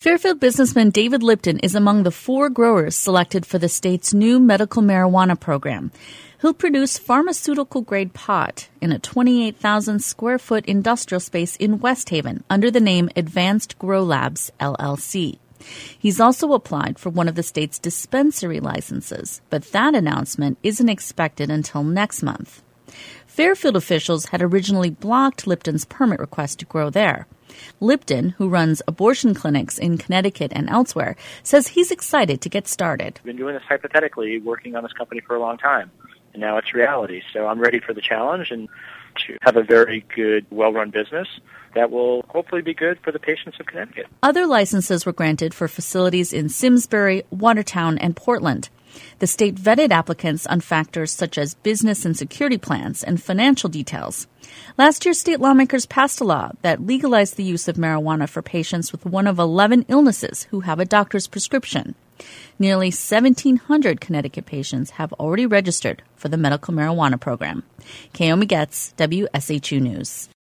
Fairfield businessman David Lipton is among the 4 growers selected for the state's new medical marijuana program. He'll produce pharmaceutical-grade pot in a 28,000-square-foot industrial space in West Haven under the name Advanced Grow Labs, LLC. He's also applied for one of the state's dispensary licenses, but that announcement isn't expected until next month. Fairfield officials had originally blocked Lipton's permit request to grow there. Lipton, who runs abortion clinics in Connecticut and elsewhere, says he's excited to get started. I've been doing this hypothetically, working on this company for a long time, and now it's reality. So I'm ready for the challenge and to have a very good, well-run business that will hopefully be good for the patients of Connecticut. Other licenses were granted for facilities in Simsbury, Watertown, and Portland. The state vetted applicants on factors such as business and security plans and financial details. Last year, state lawmakers passed a law that legalized the use of marijuana for patients with one of 11 illnesses who have a doctor's prescription. Nearly 1,700 Connecticut patients have already registered for the medical marijuana program. Kaomi Getz, WSHU News.